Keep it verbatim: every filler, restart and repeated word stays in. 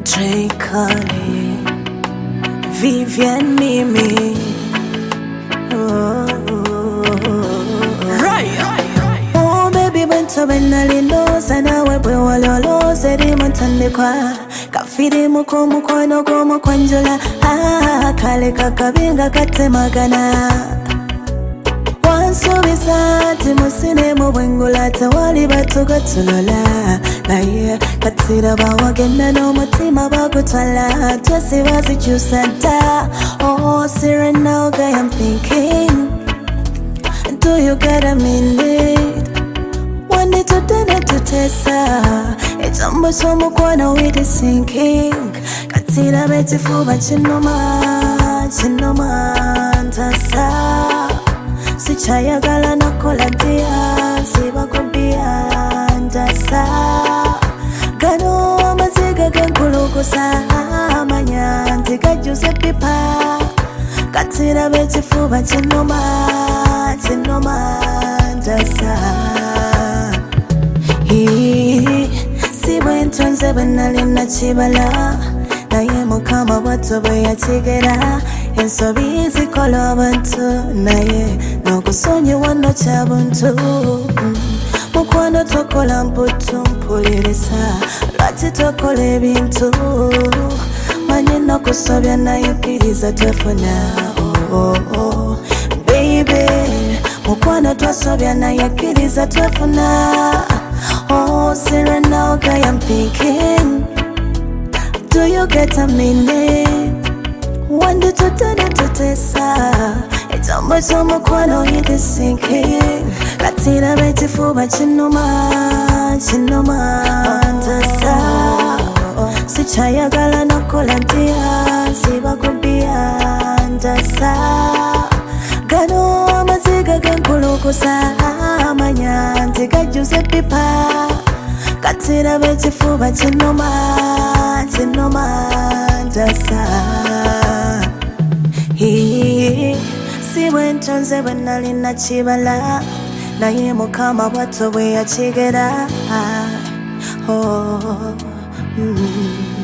Drake Vivian Mimi. Oh, Raya. oh baby bento benalindo sana wewe walolo seri mantande kwa kafiri muko muko no gomo kwanjola ah kale kakabinga kate magana wanso bisati musine mu bwengula tawali batuga tulola naye katira bawagenda no mutima bagutwala twese bazicyusanta oh Serena okay I'm thinking do you get a minute one day to dinner to tesa it's almost some corner with the sinking katira betifuba chinoma chinoma ntasa sichayagala nakola dia sibakumbia ndasa gano amaziga gankulukusa amanyanzi gajuze pipa katira betifuba chinoma chinoma ndasa hi sibwentonze benalina chibala naye mukama bwatobe yakigera ensobi zikola abantu naye nokusonyiwa no kyabuntu mukwano tokola mputu mpulirisa lwaki tokola ebintu manye nokusobya nayikiriza twefuna oh, oh, oh. Baby mukwano twasobya nayikiriza twefuna oh Serena okay I'm thinking do you get a minute one day to turn it to tesa it's almost so mukwano hit is sinking katira betifuba chinoma chinoma ntasa sichayagala nakola dia sibakumbia ndasa gano amaziga gankulukusa amanyanzi gajuze pipa katira betifuba chinoma chinoma ndasa hi sibwentonze benalina chibala naye mukama bwatobe yakigera oh, mm.